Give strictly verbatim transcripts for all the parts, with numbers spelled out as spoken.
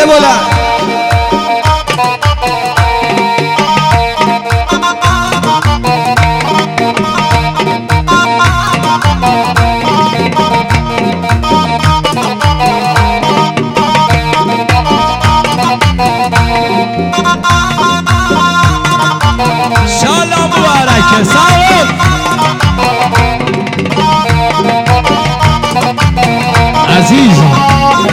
بولا شالا مبارکه ساول عزیزم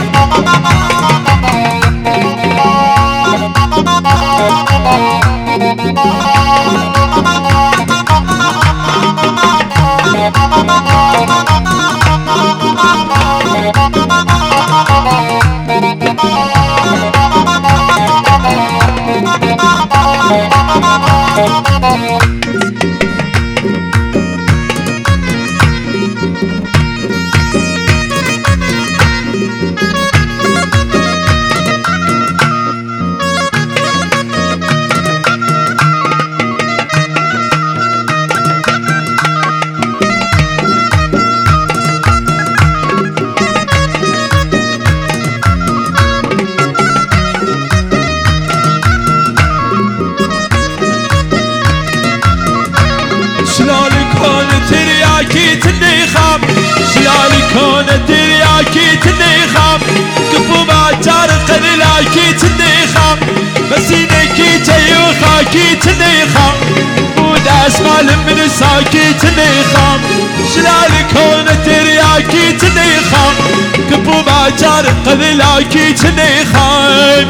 شلون كون ترياكي تنيخام شلون كون ترياكي تنيخام كفو ما جارق لاكي تنيخام مسينكي تيوخاكي تنيخام بود اسمال من ساكي تنيخام شلون كون ترياكي تنيخام كفو ما جارق لاكي تنيخام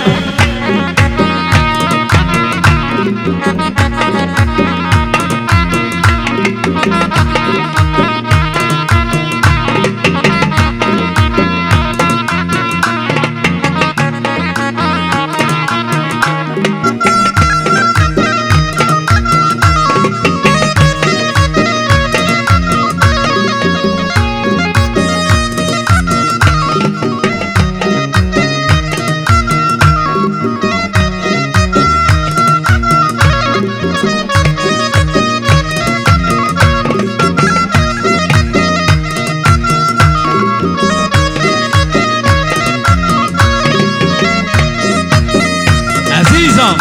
عزیزم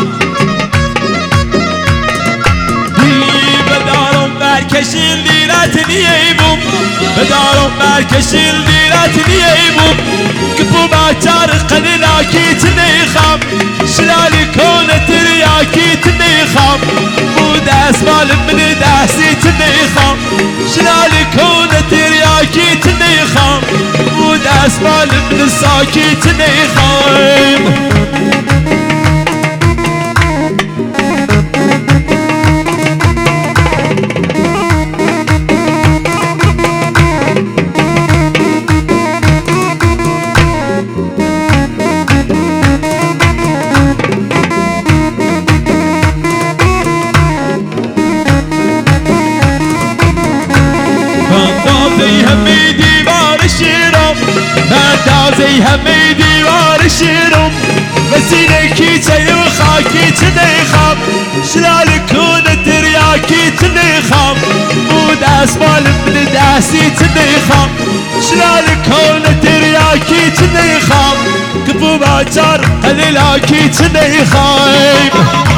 بدارم برکشین لیرت نییمم بدارم برکشین لیرت نییمم که بو بچار قلیلاکی تنیخم شلالی کون تریاکی تنیخم بو دست مال من دستی تنیخم شلالی کون تریاکی تنیخم بو دست مال من ساکی تنیخم همي ديوار الشيرم بندازي همي ديوار الشيرم مسينكي تي وخاكي تنيخم شلال كون ترياكي تنيخم بود اسمال من داسي تنيخم شلال كون ترياكي تنيخم كبو باجر قليلاكي تنيخم